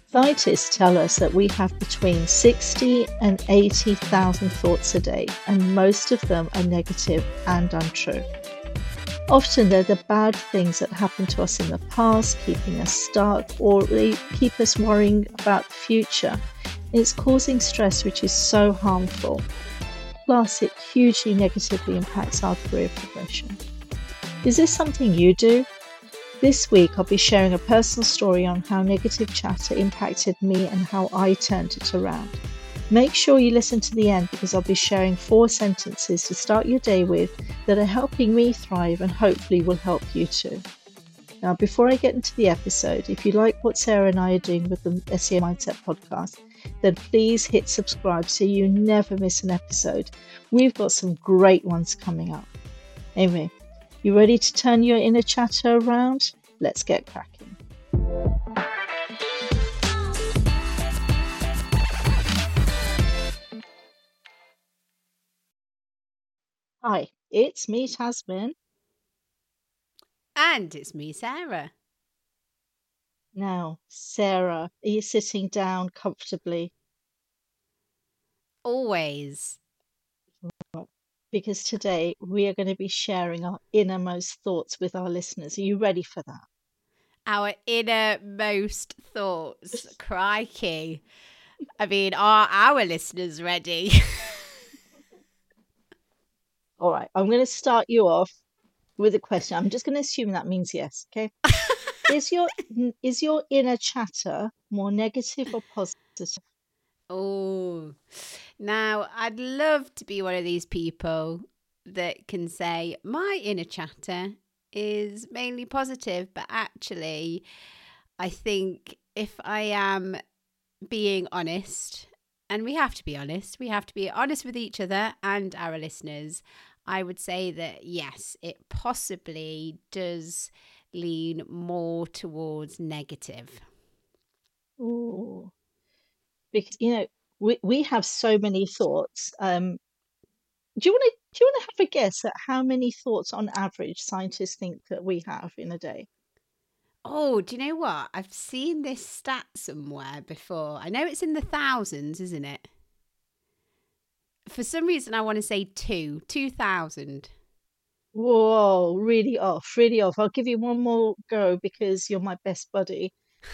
Scientists tell us that we have between 60 and 80,000 thoughts a day, and most of them are negative and untrue. Often they're the bad things that happened to us in the past, keeping us stuck, or they keep us worrying about the future. It's causing stress, which is so harmful. Plus, it hugely negatively impacts our career progression. Is this something you do? This week, I'll be sharing a personal story on how negative chatter impacted me and how I turned it around. Make sure you listen to the end because I'll be sharing 4 sentences to start your day with that are helping me thrive and hopefully will help you too. Now, before I get into the episode, if you like what Sarah and I are doing with the SEO Mindset podcast, then please hit subscribe so you never miss an episode. We've got some great ones coming up. Anyway, you ready to turn your inner chatter around? Let's get cracking. Hi, it's me, Tasmin. And it's me, Sarah. Now, Sarah, are you sitting down comfortably? Always. Because today we are going to be sharing our innermost thoughts with our listeners. Are you ready for that? Our innermost thoughts. Crikey. I mean, are our listeners ready? All right, I'm going to start you off with a question. I'm just going to assume that means yes, okay? Is your inner chatter more negative or positive? Oh, now I'd love to be one of these people that can say my inner chatter is mainly positive, but actually, I think if I am being honest, and we have to be honest with each other and our listeners, I would say that yes, it possibly does lean more towards negative. Ooh, because we have so many thoughts. Do you want to have a guess at how many thoughts on average scientists think that we have in a day? Oh, do you know what? I've seen this stat somewhere before. I know it's in the thousands, isn't it? For some reason, I want to say 2,000. Whoa, really off, really off. I'll give you one more go because you're my best buddy.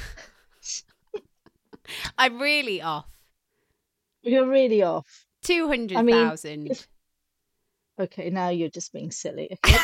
I'm really off. You're really off. I mean, 200,000. okay, now you're just being silly, okay?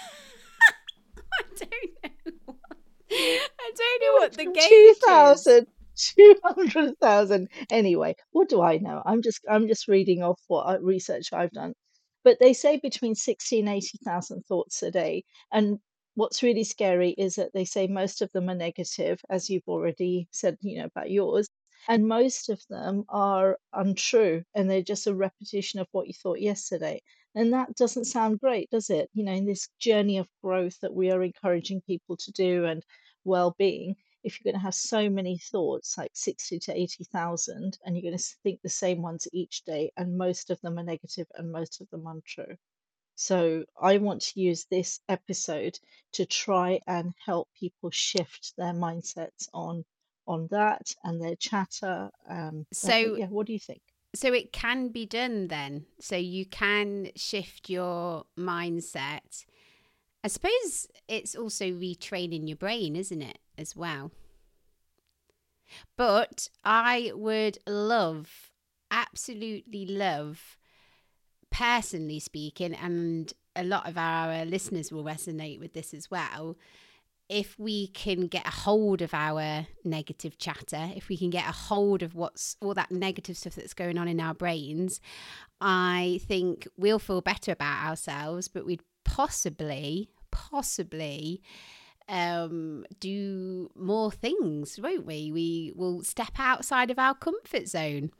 I don't know what the gauge is. 2,000, 200,000. Anyway, what do I know? I'm just reading off what research I've done. But they say between 60 and 80,000 thoughts a day. And what's really scary is that they say most of them are negative, as you've already said, about yours. And most of them are untrue and they're just a repetition of what you thought yesterday. And that doesn't sound great, does it? In this journey of growth that we are encouraging people to do and well-being, if you're going to have so many thoughts, like 60 to 80,000, and you're going to think the same ones each day, and most of them are negative and most of them untrue. So I want to use this episode to try and help people shift their mindsets on that and their chatter. So Yeah, what do you think? So it can be done then. So you can shift your mindset. I suppose it's also retraining your brain, isn't it, as well? But I would love, absolutely love, personally speaking, and a lot of our listeners will resonate with this as well, if we can get a hold of our negative chatter, if we can get a hold of what's all that negative stuff that's going on in our brains, I think we'll feel better about ourselves, but we'd possibly do more things, won't we? We will step outside of our comfort zone.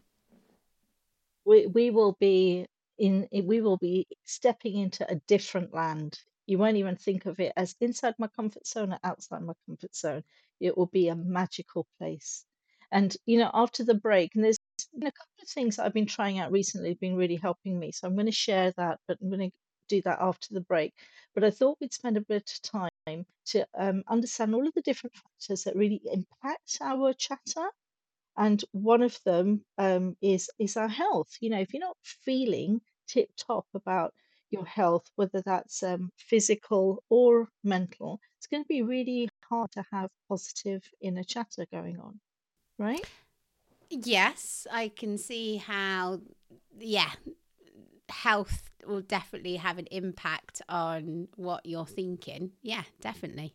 We will be we will be stepping into a different land. You won't even think of it as inside my comfort zone or outside my comfort zone. It will be a magical place. And after the break, and there's a couple of things that I've been trying out recently have been really helping me. So I'm going to share that, but I'm going to do that after the break. But I thought we'd spend a bit of time to understand all of the different factors that really impact our chatter. And one of them is our health. You know, if you're not feeling tip top about your health, whether that's physical or mental, it's going to be really hard to have positive inner chatter going on, right? Yes, I can see how, yeah, health will definitely have an impact on what you're thinking. Yeah, definitely.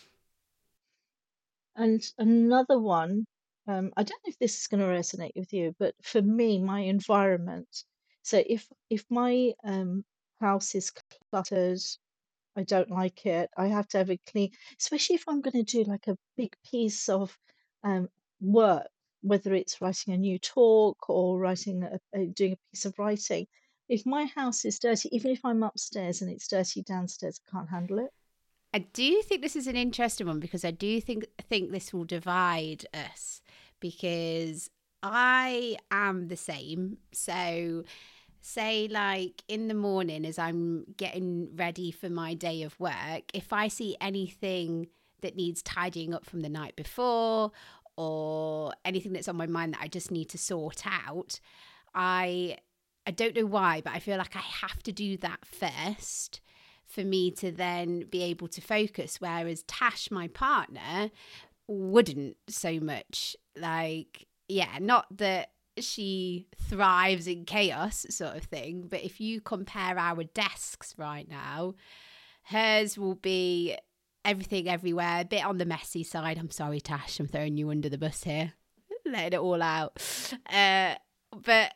And another one, I don't know if this is going to resonate with you, but for me, my environment. So if my house is cluttered, I don't like it. I have to have it clean, especially if I'm going to do like a big piece of um, work, whether it's writing a new talk or doing a piece of writing. If my house is dirty, even if I'm upstairs and it's dirty downstairs, I can't handle it. I do think this is an interesting one because I do think this will divide us because I am the same. So say like in the morning as I'm getting ready for my day of work, if I see anything that needs tidying up from the night before or anything that's on my mind that I just need to sort out, I I don't know why, but I feel like I have to do that first for me to then be able to focus. Whereas Tash, my partner, wouldn't so much. Like, yeah, not that she thrives in chaos sort of thing, but if you compare our desks right now, hers will be everything everywhere, a bit on the messy side. I'm sorry, Tash, I'm throwing you under the bus here, letting it all out. But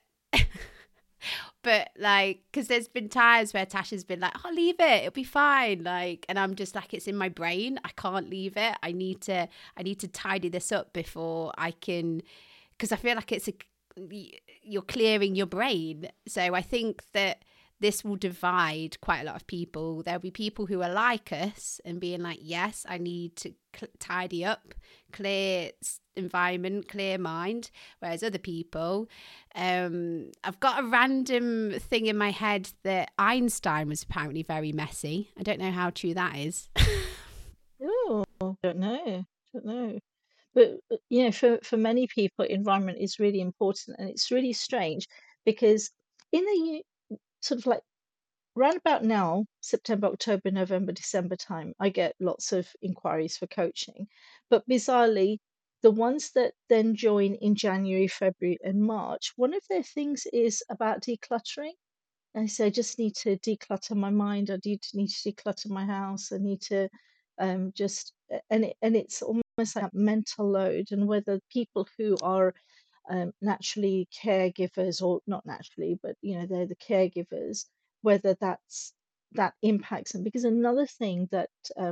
but like, because there's been times where Tasha's been like, "Oh, leave it, it'll be fine." Like, and I'm just like, it's in my brain. I can't leave it. I need to tidy this up before I can, because I feel like you're clearing your brain. So I think that this will divide quite a lot of people. There'll be people who are like us and being like, yes, I need to tidy up, clear environment, clear mind. Whereas other people, I've got a random thing in my head that Einstein was apparently very messy. I don't know how true that is. Oh, don't know, don't know. But you know, for many people, environment is really important, and it's really strange because in sort of like round about now, September, October, November, December time, I get lots of inquiries for coaching. But bizarrely, the ones that then join in January, February, and March, one of their things is about decluttering. I say, I just need to declutter my mind. I need to declutter my house. I need to and it's almost like a mental load. And whether people who are naturally caregivers or not naturally, but you know, they're the caregivers, whether that impacts them. Because another thing that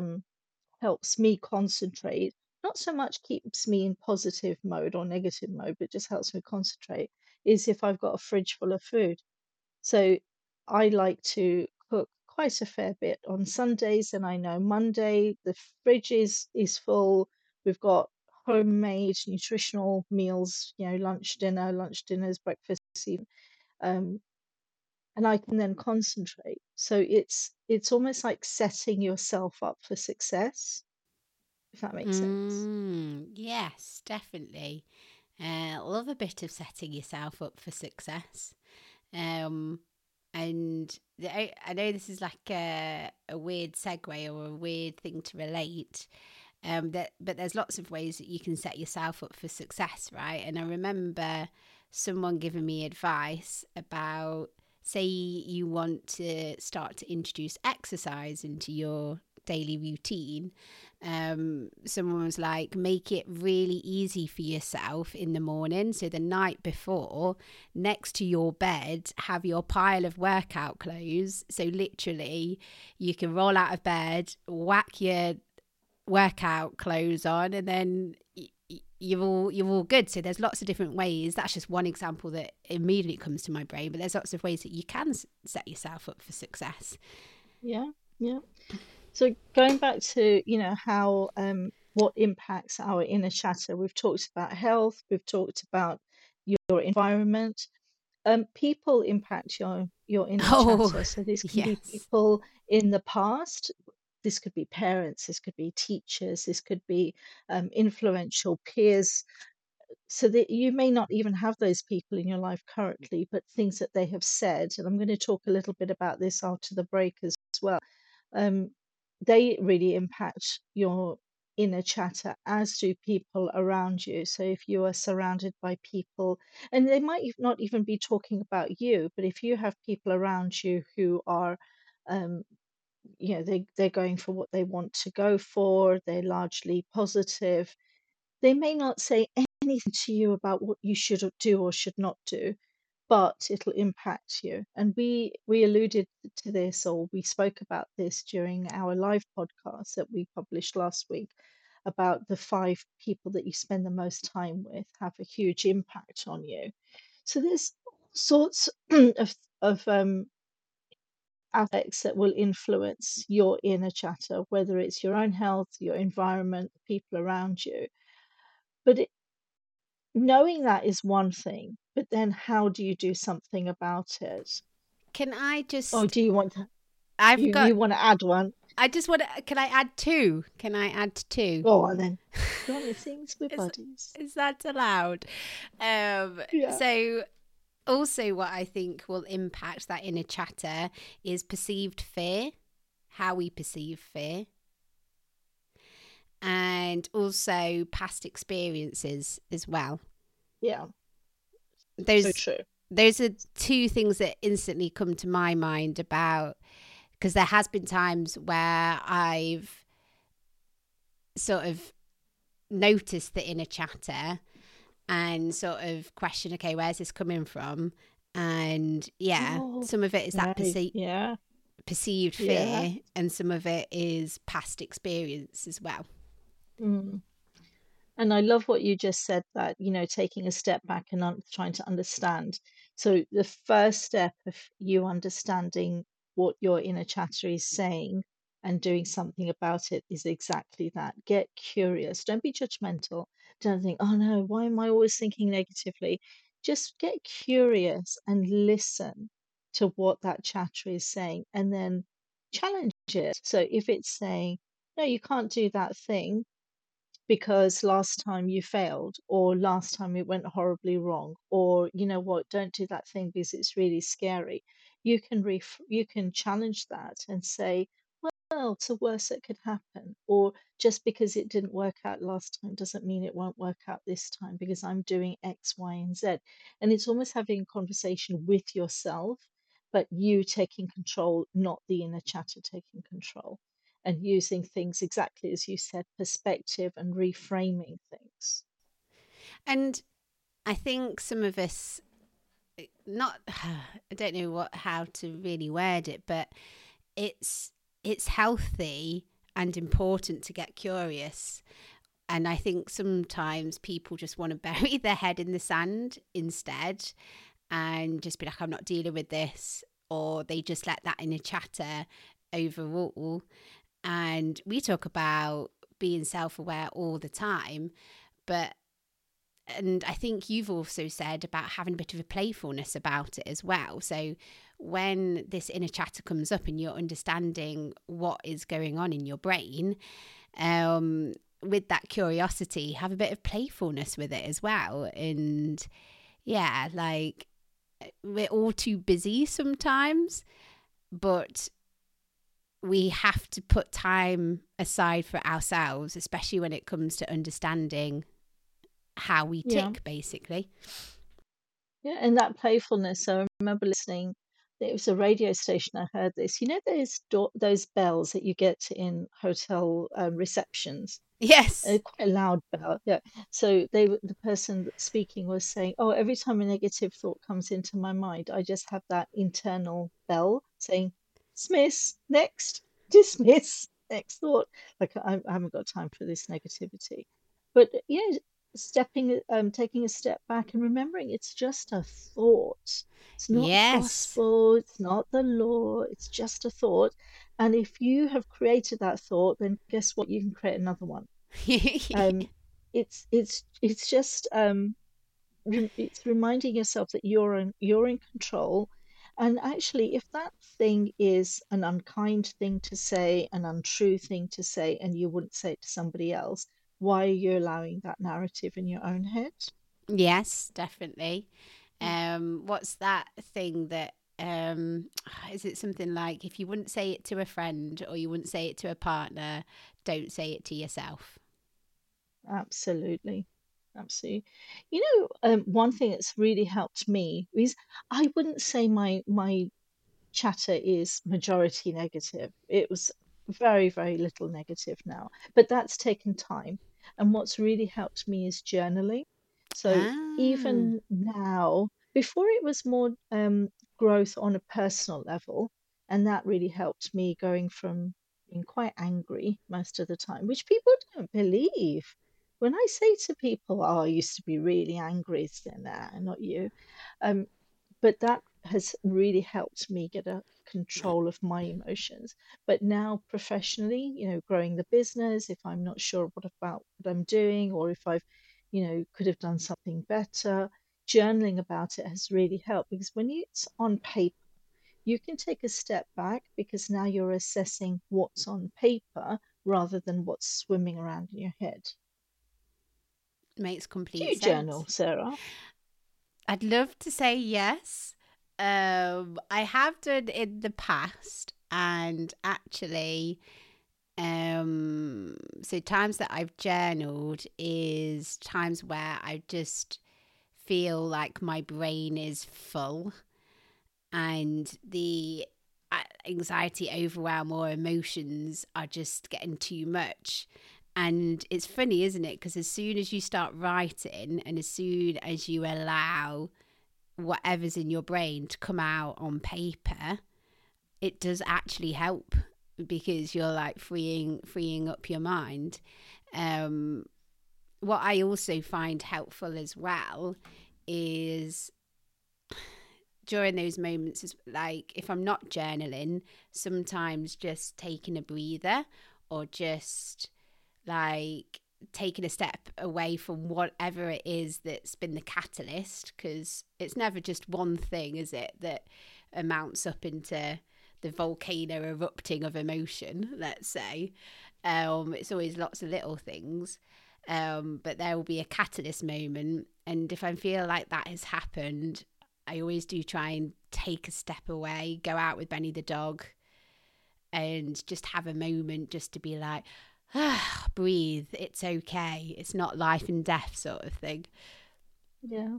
helps me concentrate, not so much keeps me in positive mode or negative mode, but just helps me concentrate, is if I've got a fridge full of food. So I like to cook quite a fair bit on Sundays, and I know Monday the fridge is full. We've got homemade nutritional meals, you know, lunch dinners, breakfast, even, um, and I can then concentrate. So it's almost like setting yourself up for success, if that makes sense. Yes, definitely. Love a bit of setting yourself up for success. Um, and I know this is like a weird segue or a weird thing to relate. But there's lots of ways that you can set yourself up for success, right? And I remember someone giving me advice about, say you want to start to introduce exercise into your daily routine. Someone was like, make it really easy for yourself in the morning. So the night before, next to your bed, have your pile of workout clothes. So literally, you can roll out of bed, whack your workout clothes on, and then you're all good. So there's lots of different ways. That's just one example that immediately comes to my brain, but there's lots of ways that you can set yourself up for success. Yeah, yeah. So going back to, you know, how what impacts our inner chatter, we've talked about health, we've talked about your environment. People impact your inner Oh, chatter. So this can be yes. people in the past. This could be parents. This could be teachers. This could be influential peers, so that you may not even have those people in your life currently, but things that they have said, and I'm going to talk a little bit about this after the break as well. Um, they really impact your inner chatter, as do people around you. So if you are surrounded by people, and they might not even be talking about you, but if you have people around you who are, um, they're going for what they want to go for, they're largely positive, they may not say anything to you about what you should do or should not do, but it'll impact you. And we alluded to this, or we spoke about this during our live podcast that we published last week, about the 5 people that you spend the most time with have a huge impact on you. So there's all sorts of aspects that will influence your inner chatter, whether it's your own health, your environment, the people around you. But knowing that is one thing, but then how do you do something about it? Can I Oh, just? do you want to I've got. you want to add one? I just want to. Can I add two? Can I add two? Go on then. Go on, it things with is buddies. is that allowed? Yeah. So also, what I think will impact that inner chatter is perceived fear, how we perceive fear, and also past experiences as well. Yeah. So Those true. those are two things that instantly come to my mind about, because there has been times where I've sort of noticed the inner chatter and sort of question, okay, where's this coming from? And Oh, some of it is that right. Yeah. perceived Yeah. fear, and some of it is past experience as well. Mm. And I love what you just said, that, taking a step back and trying to understand. So the first step of you understanding what your inner chatter is saying and doing something about it is exactly that. Get curious. Don't be judgmental. Don't think, oh no, why am I always thinking negatively? Just get curious and listen to what that chatter is saying, and then challenge it. So if it's saying, no, you can't do that thing because last time you failed, or last time it went horribly wrong, or you know what, don't do that thing because it's really scary. You can challenge that and say, well, it's the worst that could happen, or just because it didn't work out last time doesn't mean it won't work out this time, because I'm doing X, Y, and Z. And it's almost having a conversation with yourself, but you taking control, not the inner chatter taking control, and using things exactly as you said, perspective and reframing things. And I think some of us, not, I don't know how to really word it, but it's healthy and important to get curious. And I think sometimes people just want to bury their head in the sand instead and just be like, I'm not dealing with this. Or they just let that inner chatter overrule. And we talk about being self aware all the time. And I think you've also said about having a bit of a playfulness about it as well. So when this inner chatter comes up and you're understanding what is going on in your brain, with that curiosity, have a bit of playfulness with it as well. And like, we're all too busy sometimes, but we have to put time aside for ourselves, especially when it comes to understanding how we Yeah. tick, basically. Yeah, and that playfulness. So I remember listening. It was a radio station. I heard this. Those bells that you get in hotel receptions. Yes. Quite a loud bell. Yeah. So the person speaking was saying, "Oh, every time a negative thought comes into my mind, I just have that internal bell saying, dismiss, next, dismiss, next thought. Like I haven't got time for this negativity." But yeah, taking a step back and remembering it's just a thought. It's not Yes. gospel. It's not the law. It's just a thought. And if you have created that thought, then guess what? You can create another one. Um, it's just it's reminding yourself that you're in control. And actually, if that thing is an unkind thing to say, an untrue thing to say, and you wouldn't say it to somebody else, why are you allowing that narrative in your own head? Yes, definitely. What's that thing that is it something like if you wouldn't say it to a friend or you wouldn't say it to a partner, don't say it to yourself. Absolutely. Absolutely. One thing that's really helped me is I wouldn't say my chatter is majority negative. It was very, very little negative now, but that's taken time. And what's really helped me is journaling. So Ah, even now, before it was more growth on a personal level, and that really helped me going from being quite angry most of the time, which people don't believe. When I say to people, "Oh, I used to be really angry," it's then, nah, not you. Um, but that has really helped me get a control of my emotions. But now professionally, growing the business, if I'm not sure what I'm doing, or if I've, could have done something better, journaling about it has really helped, because when it's on paper, you can take a step back because now you're assessing what's on paper rather than what's swimming around in your head. makes Do complete you journal, sense. Sarah? I'd love to say yes. I have done in the past, and actually, so times that I've journaled is times where I just feel like my brain is full and the anxiety, overwhelm, or emotions are just getting too much. And it's funny, isn't it? Because as soon as you start writing and as soon as you allow whatever's in your brain to come out on paper, it does actually help because you're like freeing up your mind. Um, what I also find helpful as well is during those moments is like if I'm not journaling, sometimes just taking a breather or just like taking a step away from whatever it is that's been the catalyst, because it's never just one thing, is it, that amounts up into the volcano erupting of emotion, let's say. It's always lots of little things. But there will be a catalyst moment. And if I feel like that has happened, I always do try and take a step away, go out with Benny the dog, and just have a moment just to be like, breathe, it's okay. It's not life and death sort of thing. Yeah.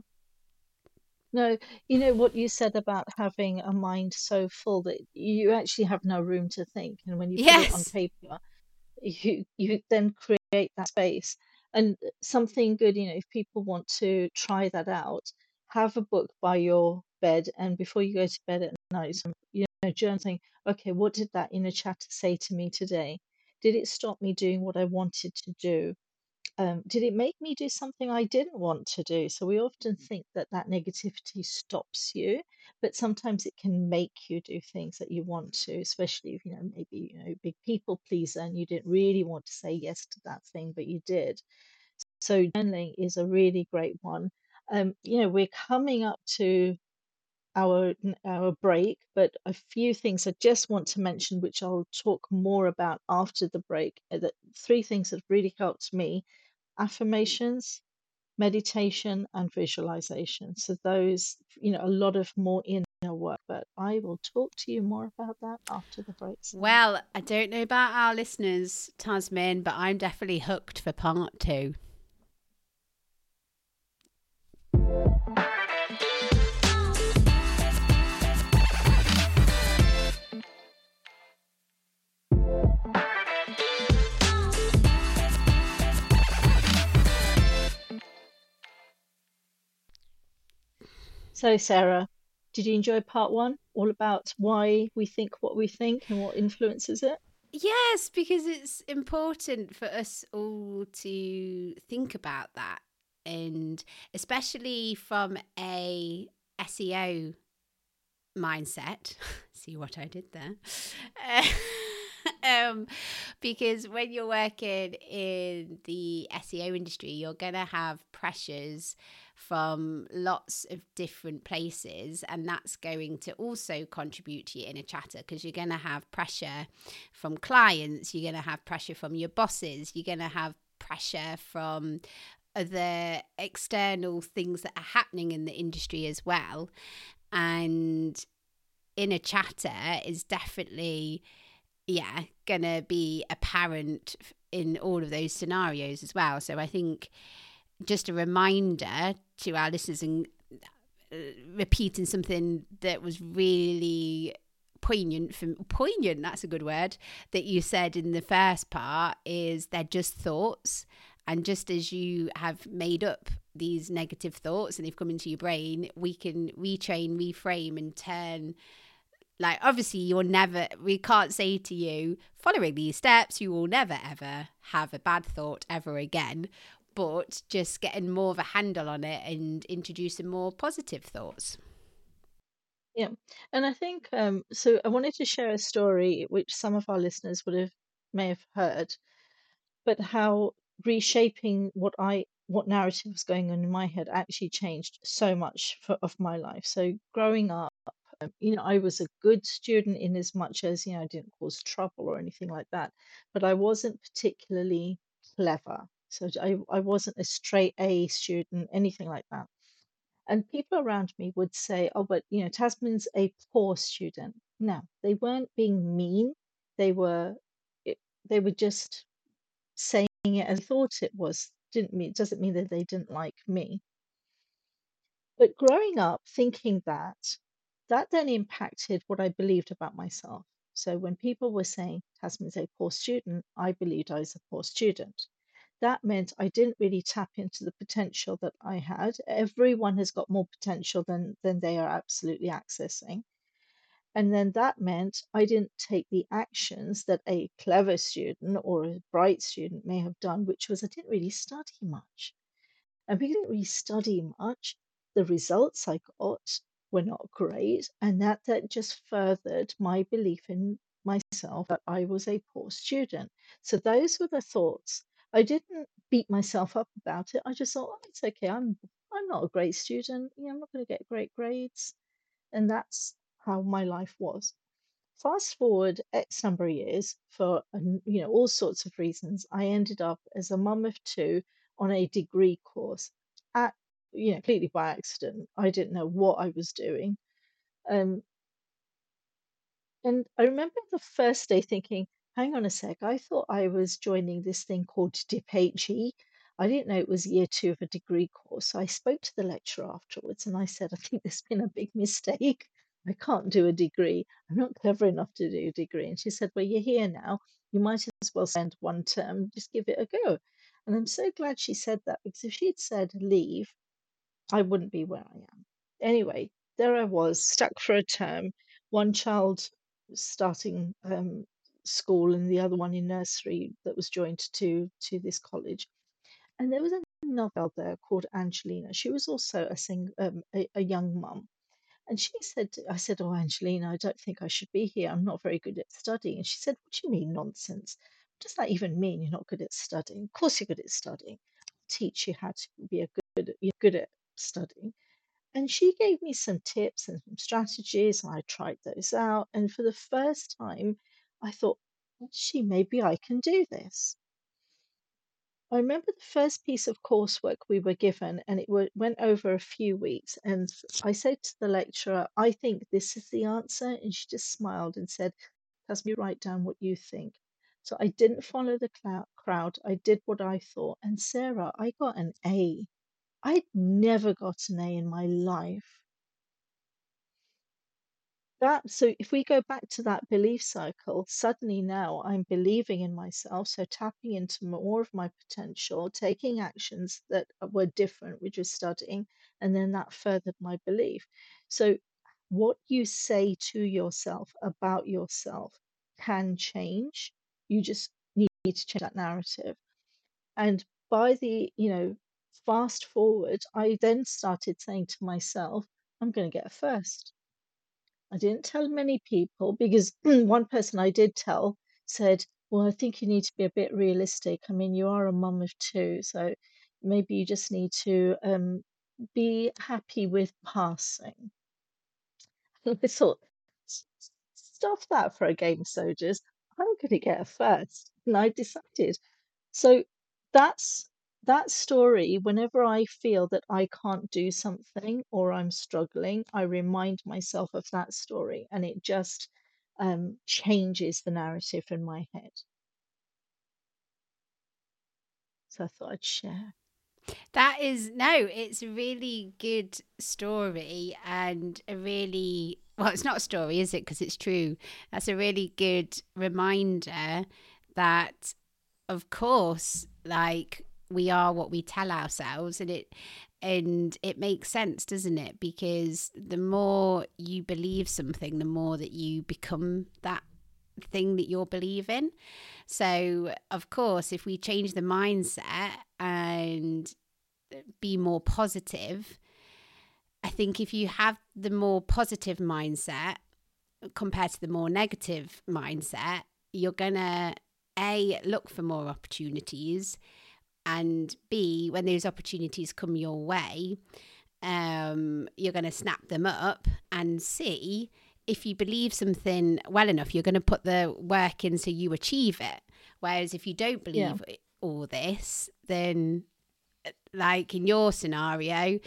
No, what you said about having a mind so full that you actually have no room to think. And when you put it on Yes. paper, you then create that space. And something good, if people want to try that out, have a book by your bed, and before you go to bed at night, journaling, okay, what did that inner chatter say to me today? Did it stop me doing what I wanted to do? Did it make me do something I didn't want to do? So we often think that that negativity stops you, but sometimes it can make you do things that you want to, especially if, maybe, big people pleaser and you didn't really want to say yes to that thing, but you did. So journaling is a really great one. We're coming up to our break, but a few things I just want to mention, which I'll talk more about after the break. That three things that really helped me: affirmations, meditation, and visualization. So those, a lot of more inner work, but I will talk to you more about that after the break, Sarah. Well, I don't know about our listeners, Tasmin, but I'm definitely hooked for part two. So, Sarah, did you enjoy part one, all about why we think what we think and what influences it? Yes, because it's important for us all to think about that. And especially from a SEO mindset. See what I did there? um, because when you're working in the SEO industry, you're going to have pressures from lots of different places, and that's going to also contribute to your inner chatter because you're going to have pressure from clients, you're going to have pressure from your bosses, you're going to have pressure from other external things that are happening in the industry as well. And inner chatter is definitely, yeah, gonna be apparent in all of those scenarios as well. So I think just a reminder to our listeners, and repeating something that was really poignant, that's a good word, that you said in the first part, is they're just thoughts. And just as you have made up these negative thoughts and they've come into your brain, we can retrain, reframe, and turn. Like, obviously, we can't say to you, following these steps, you will never, ever have a bad thought ever again. But just getting more of a handle on it and introducing more positive thoughts. Yeah. And I think so I wanted to share a story which some of our listeners may have heard, but how reshaping what narrative was going on in my head actually changed so much of my life. So growing up, I was a good student in as much as, I didn't cause trouble or anything like that, but I wasn't particularly clever. So I wasn't a straight A student, anything like that. And people around me would say, "Oh, but Tasman's a poor student." No, they weren't being mean. They were, it, they were just saying it as I thought it was. Didn't mean Doesn't mean that they didn't like me. But growing up thinking that then impacted what I believed about myself. So when people were saying Tasman's a poor student, I believed I was a poor student. That meant I didn't really tap into the potential that I had. Everyone has got more potential than they are absolutely accessing. And then that meant I didn't take the actions that a clever student or a bright student may have done, which was I didn't really study much. And because I didn't really study much, the results I got were not great. And that just furthered my belief in myself that I was a poor student. So those were the thoughts. I didn't beat myself up about it. I just thought, oh, it's okay. I'm not a great student. I'm not going to get great grades. And that's how my life was. Fast forward X number of years for all sorts of reasons. I ended up as a mum of two on a degree course, at completely by accident. I didn't know what I was doing, um, and I remember the first day thinking, "Hang on a sec! I thought I was joining this thing called DipHE. I didn't know it was year two of a degree course." So I spoke to the lecturer afterwards, and I said, "I think there's been a big mistake. I can't do a degree. I'm not clever enough to do a degree." And she said, "Well, you're here now. You might as well spend one term. Just give it a go." And I'm so glad she said that, because if she'd said leave, I wouldn't be where I am. Anyway, there I was, stuck for a term, one child starting school and the other one in nursery that was joined to this college. And there was another girl there called Angelina. She was also a young mum. And I said, "Oh, Angelina, I don't think I should be here. I'm not very good at studying." And she said, "What do you mean nonsense? What does that even mean, you're not good at studying? Of course you're good at studying. I'll teach you how to be you're good at studying." And she gave me some tips and some strategies, and I tried those out. And for the first time, I thought, "Actually, maybe I can do this." I remember the first piece of coursework we were given, and went over a few weeks. And I said to the lecturer, "I think this is the answer." And she just smiled and said, "Has me write down what you think." So I didn't follow the crowd. I did what I thought. And Sarah, I got an A. I'd never got an A in my life. So if we go back to that belief cycle, suddenly now I'm believing in myself, so tapping into more of my potential, taking actions that were different, which was studying, and then that furthered my belief. So what you say to yourself about yourself can change. You just need to change that narrative. And by fast forward, I then started saying to myself, "I'm going to get a first." I didn't tell many people, because one person I did tell said, "Well, I think you need to be a bit realistic. I mean, you are a mum of two, so maybe you just need to be happy with passing." And I thought, Stop that for a game of soldiers. I'm going to get a first." And I decided. So that's that story, whenever I feel that I can't do something or I'm struggling, I remind myself of that story, and it just changes the narrative in my head. So I thought I'd share. That is, no, it's a really good story and a really, well, it's not a story, is it? Because it's true. That's a really good reminder that, of course, like we are what we tell ourselves, and it makes sense, doesn't it? Because the more you believe something, the more that you become that thing that you're believing. So, of course, if we change the mindset and be more positive, I think if you have the more positive mindset compared to the more negative mindset, you're gonna A, look for more opportunities, and B, when those opportunities come your way, you're going to snap them up, and C, if you believe something well enough, you're going to put the work in so you achieve it. Whereas if you don't Yeah. believe all this, then like in your scenario,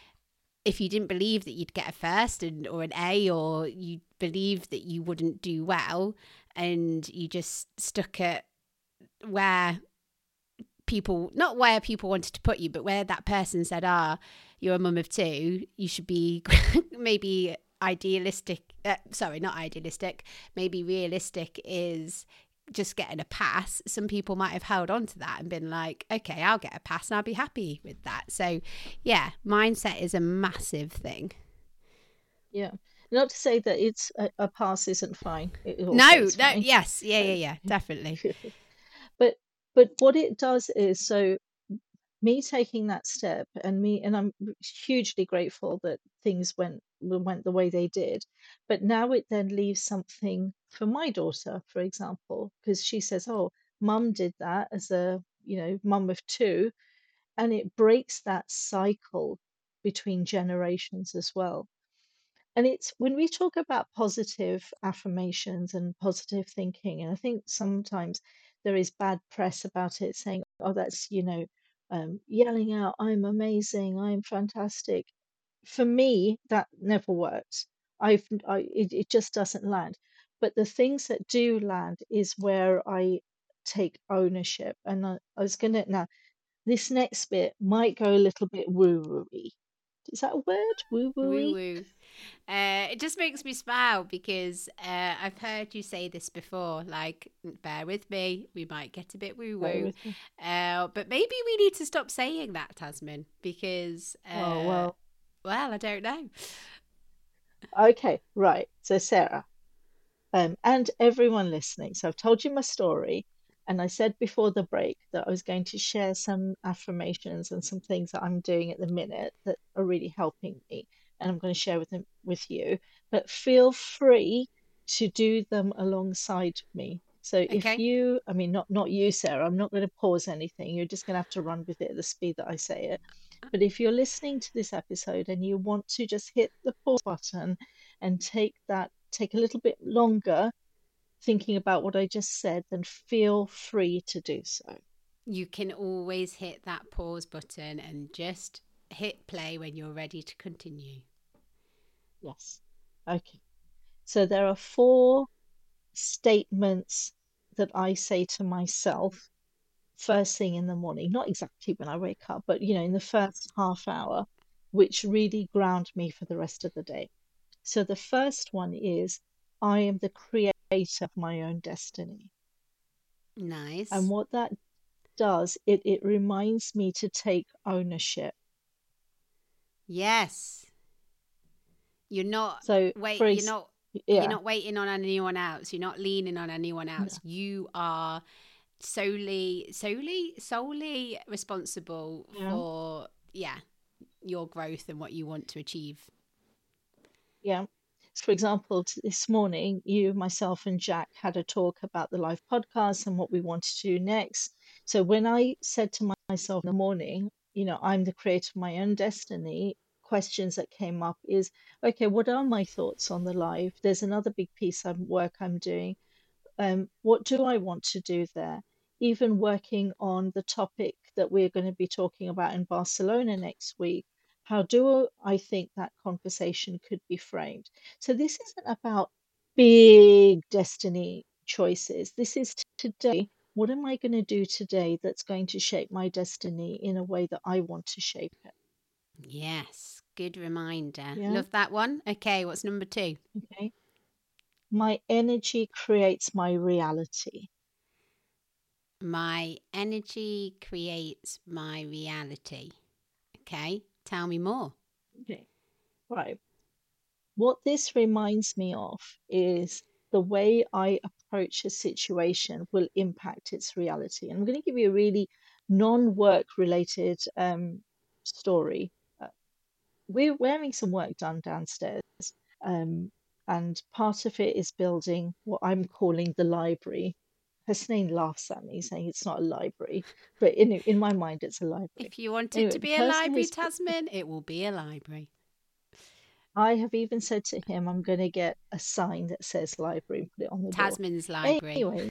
if you didn't believe that you'd get a first or an A, or you believed that you wouldn't do well, and you just stuck at where people, not where people wanted to put you, but where that person said, you're a mum of two, you should be maybe idealistic, sorry, not idealistic, maybe realistic is just getting a pass. Some people might have held on to that and been like, okay, I'll get a pass and I'll be happy with that. So yeah, mindset is a massive thing. Yeah. Not to say that it's a pass isn't fine. It also No, is no, fine. yes, yeah, definitely. But but what it does is, so me taking that step, and I'm hugely grateful that things went the way they did, but now it then leaves something for my daughter, for example, because she says, oh, mum did that as a, mum of two, and it breaks that cycle between generations as well. And it's when we talk about positive affirmations and positive thinking, and I think sometimes there is bad press about it, saying, oh, that's, yelling out, I'm amazing, I'm fantastic. For me, that never works. It just doesn't land. But the things that do land is where I take ownership. And I was going to, now, this next bit might go a little bit woo woo-y. Is that a word? Woo Woo woo-y? woo. It just makes me smile because I've heard you say this before. Like, bear with me, we might get a bit woo Bear woo, with me. but maybe we need to stop saying that, Tasman, because Oh, well, well, I don't know. okay, right. So, Sarah, and everyone listening. So, I've told you my story, and I said before the break that I was going to share some affirmations and some things that I'm doing at the minute that are really helping me, and I'm going to share with them with you. But feel free to do them alongside me. So, if Okay, you, I mean, not you, Sarah, I'm not going to pause anything. You're just going to have to run with it at the speed that I say it. But if you're listening to this episode and you want to just hit the pause button and take a little bit longer thinking about what I just said, then feel free to do so. you can always hit that pause button and just hit play when you're ready to continue. Yes. Okay. So there are four statements that I say to myself first thing in the morning, not exactly when I wake up, but in the first half hour, which really ground me for the rest of the day. So the first one is, I am the creator of my own destiny. And Nice. what that does, it reminds me to take ownership. Yes. You're not So wait. for You're ex not. You're yeah, not waiting on anyone else. You're not leaning on anyone else. no, You are solely responsible yeah, for your growth and what you want to achieve. yeah. So for example, this morning, you, myself, and Jack had a talk about the live podcast and what we wanted to do next. So when I said to myself in the morning, I'm the creator of my own destiny, questions that came up is, okay, what are my thoughts on the live? There's another big piece of work I'm doing. What do I want to do there? Even working on the topic that we're going to be talking about in Barcelona next week, how do I think that conversation could be framed? So this isn't about big destiny choices. This is today. What am I going to do today that's going to shape my destiny in a way that I want to shape it? Yes, good reminder. Yeah. Love that one. Okay, what's number two? Okay. My energy creates my reality. My energy creates my reality. Okay, tell me more. Okay. Right. What this reminds me of is the way I approach a situation will impact its reality. And I'm going to give you a really non-work related story. Uh, we're having some work done downstairs, um, and part of it is building what I'm calling the library. Hussein laughs at me saying it's not a library, but in my mind it's a library. If you want it Anyway, to the be a person library, who's Tasman, it will be a library. I have even said to him, I'm going to get a sign that says library and put it on the door. Tasman's library. Anyway,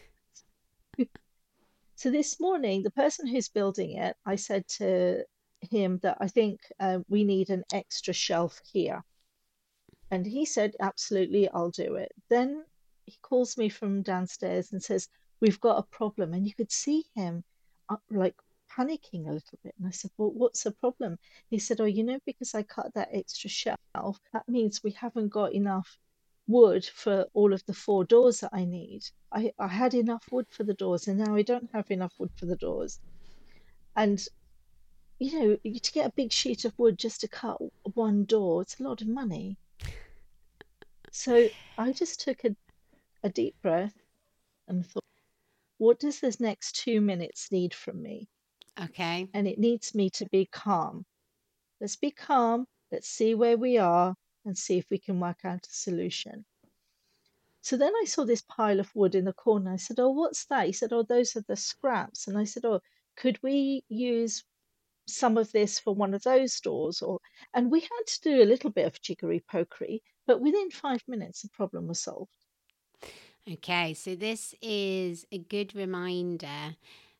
so this morning, the person who's building it, I said to him that I think we need an extra shelf here. And he said, absolutely, I'll do it. Then he calls me from downstairs and says, we've got a problem. And you could see him like panicking a little bit. And I said, well, what's the problem? He said, oh, because I cut that extra shelf, that means we haven't got enough wood for all of the four doors that I need. I had enough wood for the doors, and now I don't have enough wood for the doors. And to get a big sheet of wood just to cut one door, it's a lot of money. So I just took a deep breath and thought, what does this next 2 minutes need from me? Okay. And it needs me to be calm. Let's be calm. Let's see where we are and see if we can work out a solution. So then I saw this pile of wood in the corner. I said, oh, what's that? He said, oh, those are the scraps. And I said, oh, could we use some of this for one of those doors? And we had to do a little bit of jiggery pokery, but within 5 minutes, the problem was solved. Okay, so this is a good reminder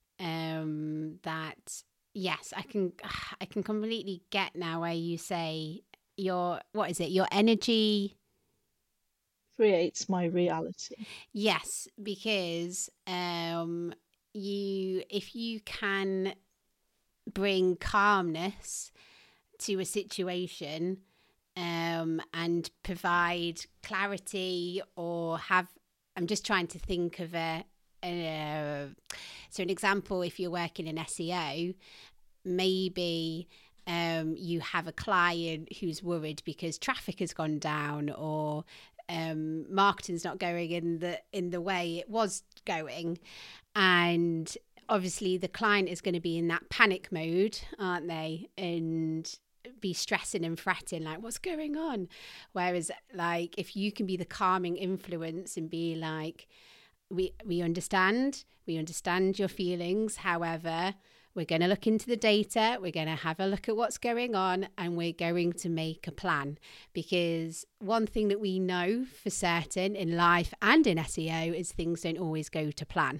that yes, I can completely get now where you say your what is it? Your energy. Creates my reality. Yes, because you if you can bring calmness to a situation and provide clarity or have I'm just trying to think of so an example if you're working in SEO maybe you have a client who's worried because traffic has gone down or marketing's not going in the way it was going, and obviously the client is going to be in that panic mode, aren't they? And be stressing and fretting like what's going on, whereas like if you can be the calming influence and be like we understand your feelings, however we're going to look into the data, we're going to have a look at what's going on, and we're going to make a plan. Because one thing that we know for certain in life and in SEO is things don't always go to plan.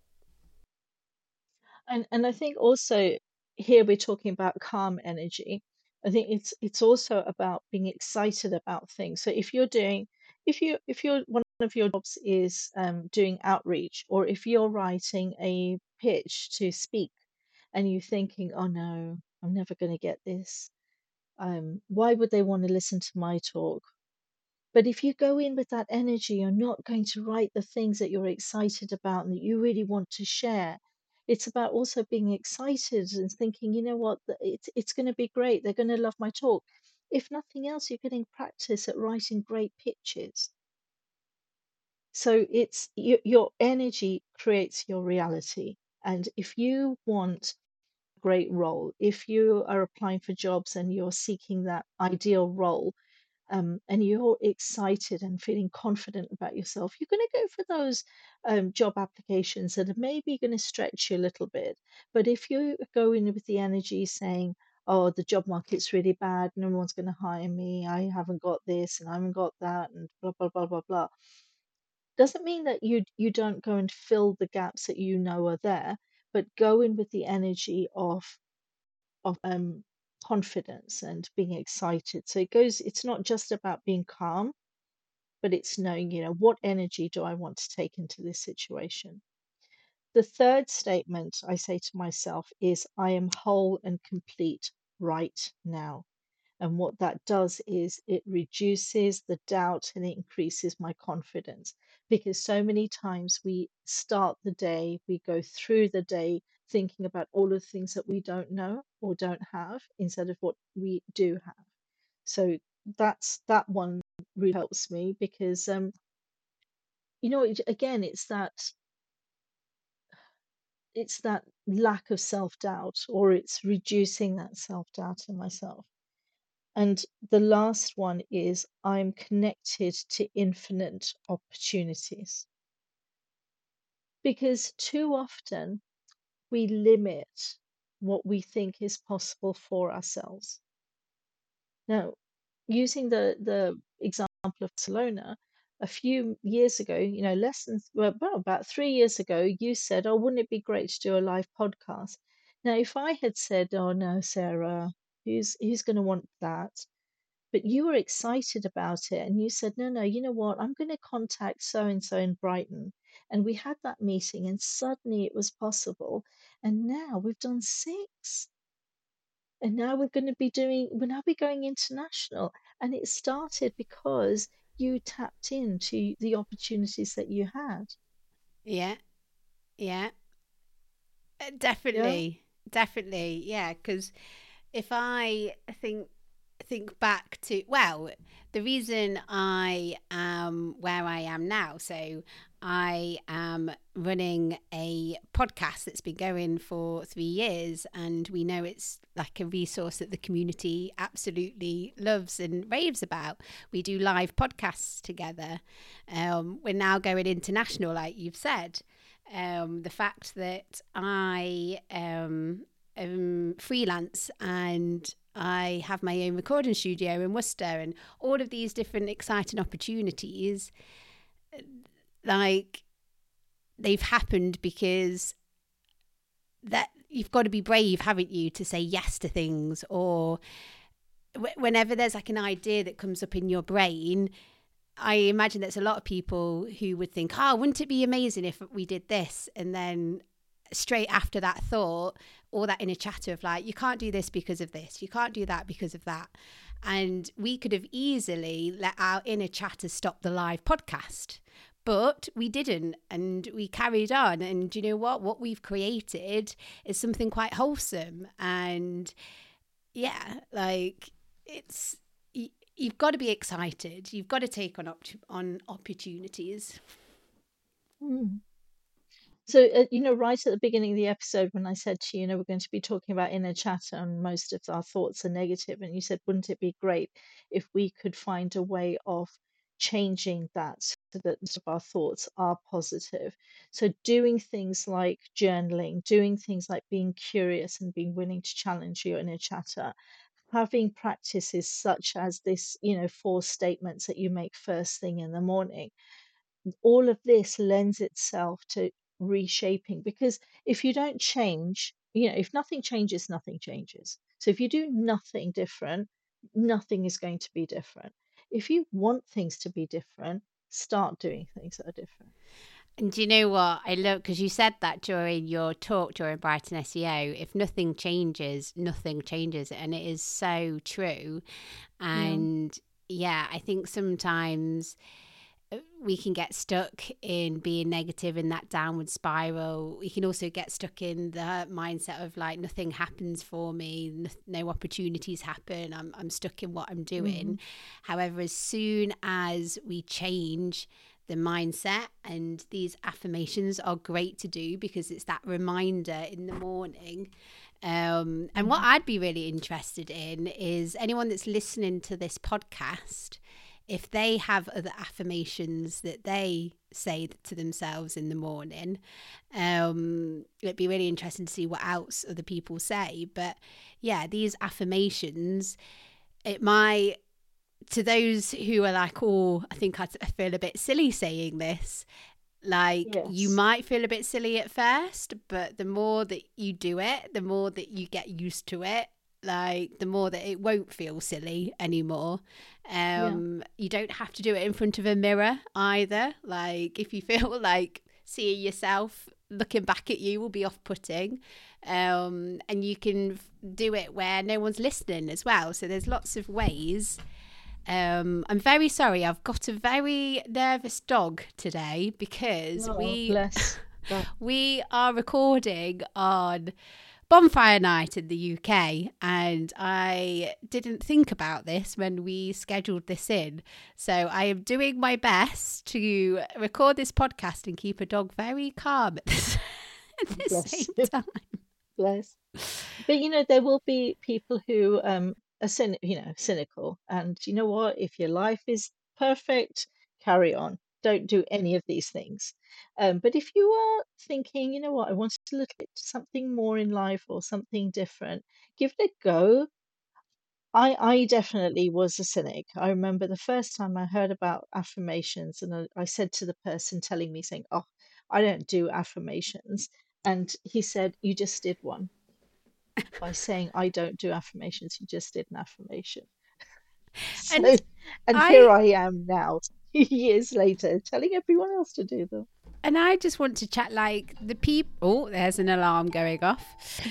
And I think also here we're talking about calm energy. I think it's also about being excited about things. So if you're one of your jobs is doing outreach, or if you're writing a pitch to speak, and you're thinking, oh no, I'm never going to get this. Why would they want to listen to my talk? But if you go in with that energy, you're not going to write the things that you're excited about and that you really want to share. It's about also being excited and thinking, you know what, it's going to be great. They're going to love my talk. If nothing else, you're getting practice at writing great pitches. So your energy creates your reality. And if you want a great role, if you are applying for jobs and you're seeking that ideal role, and you're excited and feeling confident about yourself, you're going to go for those job applications that are maybe going to stretch you a little bit. But if you go in with the energy saying, oh, the job market's really bad, no one's going to hire me, I haven't got this and I haven't got that, and blah, blah, blah, blah, blah, doesn't mean that you don't go and fill the gaps that you know are there. but go in with the energy of confidence and being excited. So it's not just about being calm, but it's knowing, what energy do I want to take into this situation? The third statement I say to myself is, I am whole and complete right now. And what that does is it reduces the doubt and it increases my confidence. Because so many times we start the day, we go through the day thinking about all of the things that we don't know or don't have instead of what we do have. So that one really helps me because again, it's that lack of self-doubt, or it's reducing that self-doubt in myself. And the last one is, I'm connected to infinite opportunities. Because too often we limit what we think is possible for ourselves. Now, using the example of Barcelona, a few years ago, about 3 years ago, you said, "Oh, wouldn't it be great to do a live podcast?" Now, if I had said, "Oh no, Sarah, who's going to want that?" But you were excited about it and you said, "No, no, you know what? I'm going to contact so and so in Brighton." And we had that meeting and suddenly it was possible. And now we've done 6. And now we're now be going international. And it started because you tapped into the opportunities that you had. Yeah, yeah, Yeah. definitely, yeah. Because if I think back to, well, the reason I am where I am now, so I am running a podcast that's been going for 3 years, and we know it's like a resource that the community absolutely loves and raves about. We do live podcasts together. We're now going international, like you've said. The fact that I freelance and I have my own recording studio in Worcester, and all of these different exciting opportunities, like, they've happened because that you've got to be brave, haven't you, to say yes to things. Or whenever there's like an idea that comes up in your brain, I imagine there's a lot of people who would think, "Oh, wouldn't it be amazing if we did this?" And then straight after that thought, all that inner chatter of like, "You can't do this because of this, you can't do that because of that." And we could have easily let our inner chatter stop the live podcast, but we didn't, and we carried on. And you know what we've created is something quite wholesome. And yeah, like, it's, you've got to be excited, you've got to take on opportunities. Mm. So, right at the beginning of the episode, when I said to you, we're going to be talking about inner chatter and most of our thoughts are negative, and you said, wouldn't it be great if we could find a way of changing that so that most of our thoughts are positive? So, doing things like journaling, doing things like being curious and being willing to challenge your inner chatter, having practices such as this, 4 statements that you make first thing in the morning, all of this lends itself to reshaping. Because if you don't change, if nothing changes, nothing changes. So if you do nothing different, nothing is going to be different. If you want things to be different, start doing things that are different. And do you know what I love? Because you said that during your talk during Brighton SEO, if nothing changes, nothing changes. And it is so true. Yeah. And yeah, I think sometimes we can get stuck in being negative, in that downward spiral. We can also get stuck in the mindset of like, nothing happens for me, no opportunities happen, I'm stuck in what I'm doing. Mm-hmm. However, as soon as we change the mindset, and these affirmations are great to do because it's that reminder in the morning. And what I'd be really interested in is anyone that's listening to this podcast, if they have other affirmations that they say to themselves in the morning. It'd be really interesting to see what else other people say. But yeah, these affirmations, it might, to those who are like, "Oh, I think I feel a bit silly saying this," Like, you Yes. might feel a bit silly at first, but the more that you do it, the more that you get used to it. Like, the more that it won't feel silly anymore. Yeah. You don't have to do it in front of a mirror either. Like, if you feel like seeing yourself looking back at you will be off-putting, and you can do it where no one's listening as well. So there's lots of ways. I'm very sorry. I've got a very nervous dog today because Oh, we bless. Bless. we are recording on Bonfire Night in the UK, and I didn't think about this when we scheduled this in. So I am doing my best to record this podcast and keep a dog very calm at the Bless. same time. Bless. But there will be people who are cynical, and you know what? If your life is perfect, carry on. Don't do any of these things. But if you are thinking, you know what, I want to look at something more in life or something different, give it a go. I definitely was a cynic. I remember the first time I heard about affirmations, and I said to the person telling me, saying, "Oh, I don't do affirmations," and he said, "You just did one." By saying I don't do affirmations, you just did an affirmation. So, And and here I I am now, years later, telling everyone else to do them. And I just want to chat like the people. Oh, there's an alarm going off.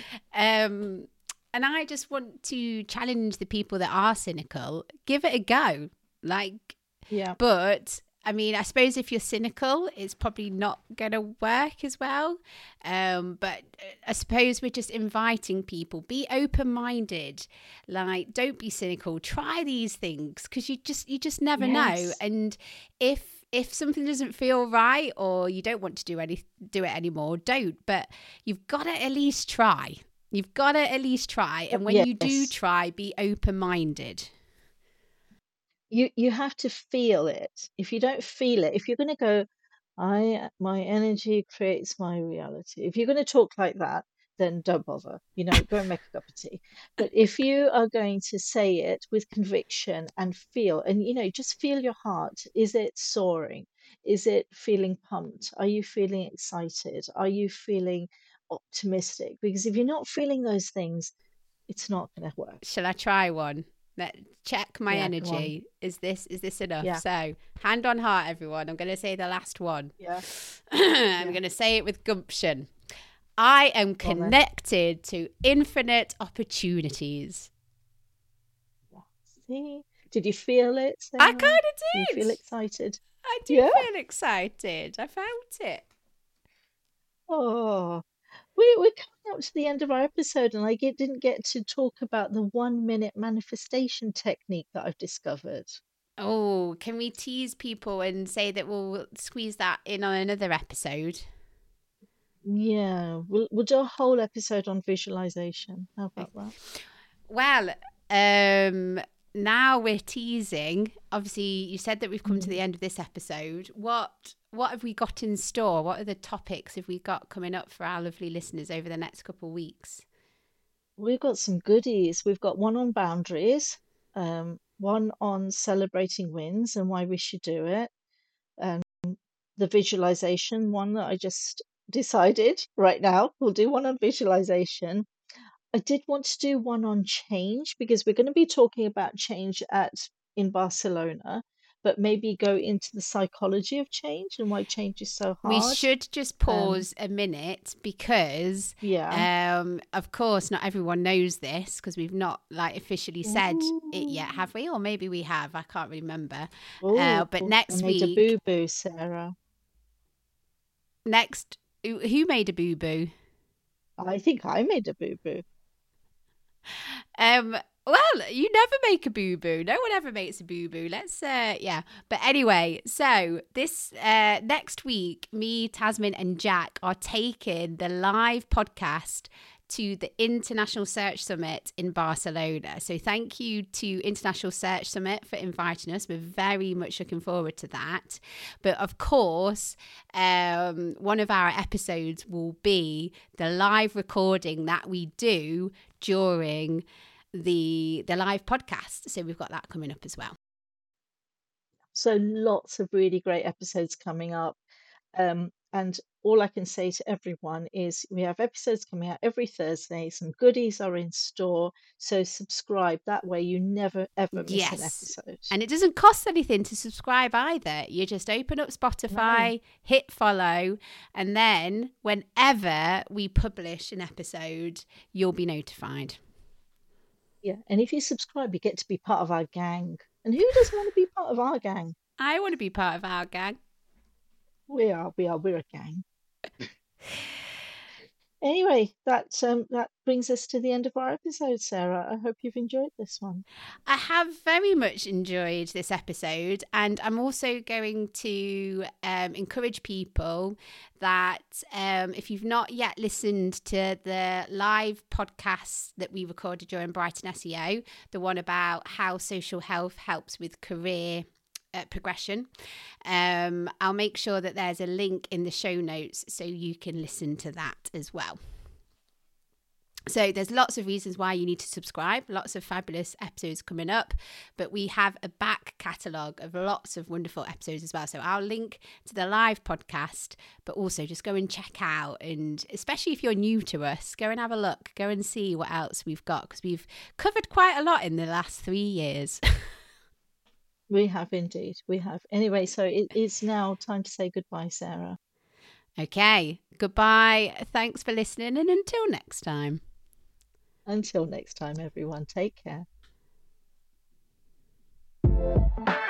And I just want to challenge the people that are cynical. Give it a go. Like, Yeah. but I mean, I suppose if you're cynical, it's probably not going to work as well. But I suppose we're just inviting people, be open-minded. Like, don't be cynical. Try these things because you just never know. Yes. And if something doesn't feel right or you don't want to do it anymore, don't. But you've got to at least try. You've got to at least try. And when you do Yes. try, be open-minded. You have to feel it. If you don't feel it, if you're going to go, my energy creates my reality. If you're going to talk like that, then don't bother. Go and make a cup of tea. But if you are going to say it with conviction and feel, and just feel your heart. Is it soaring? Is it feeling pumped? Are you feeling excited? Are you feeling optimistic? Because if you're not feeling those things, it's not going to work. Shall I try one? Check my Yeah, go on. energy. Is this enough? Yeah, So, hand on heart, everyone. I'm going to say the last one. yeah, I'm yeah. going to say it with gumption. I am Go on then. connected to infinite opportunities. Yeah. See, did you feel it, I Sarah? kind Do you of feel did. excited? I did Yeah. feel excited. I felt it. Oh, we're coming up to the end of our episode, and didn't get to talk about the 1 minute manifestation technique that I've discovered. Oh, can we tease people and say that we'll squeeze that in on another episode? Yeah, we'll do a whole episode on visualization. How about that? Well, now we're teasing. Obviously, you said that we've come to the end of this episode. What have we got in store? What are the topics have we got coming up for our lovely listeners over the next couple of weeks? We've got some goodies. We've got one on boundaries, one on celebrating wins and why we should do it, and the visualization one that I just decided right now. We'll do one on visualization. I did want to do one on change because we're going to be talking about change in Barcelona, but maybe go into the psychology of change and why change is so We hard. should just pause a minute because, Yeah. of course, not everyone knows this because we've not officially said it yet, Ooh. have we? Or maybe we have. I can't remember. Ooh, But I next made a week, boo-boo, Sarah. who made a boo boo? I think I made a boo-boo. Well, you never make a boo boo. No one ever makes a boo boo. Yeah. But anyway, so this next week, me, Tasmin, and Jack are taking the live podcast to the International Search Summit in Barcelona. So thank you to International Search Summit for inviting us. We're very much looking forward to that. But of course, one of our episodes will be the live recording that we do during the live podcast. So we've got that coming up as well. So lots of really great episodes coming up. And all I can say to everyone is we have episodes coming out every Thursday. Some goodies are in store. So subscribe. That way you never, ever miss an Yes. episode. And it doesn't cost anything to subscribe either. You just open up Spotify, hit follow, and then whenever we publish an episode, you'll be notified. Yeah. And if you subscribe, you get to be part of our gang. And who doesn't want to be part of our gang? I want to be part of our gang. We're a gang. Anyway, that brings us to the end of our episode, Sarah. I hope you've enjoyed this one. I have very much enjoyed this episode, and I'm also going to encourage people that if you've not yet listened to the live podcast that we recorded during Brighton SEO, the one about how social health helps with career progression, I'll make sure that there's a link in the show notes so you can listen to that as well. So there's lots of reasons why you need to subscribe, lots of fabulous episodes coming up, but we have a back catalogue of lots of wonderful episodes as well. So I'll link to the live podcast, but also just go and check out, and especially if you're new to us, go and have a look, go and see what else we've got, because we've covered quite a lot in the last 3 years. We have indeed. We have. Anyway, so it is now time to say goodbye, Sarah. Okay. Goodbye. Thanks for listening. And until next time. Until next time, everyone. Take care.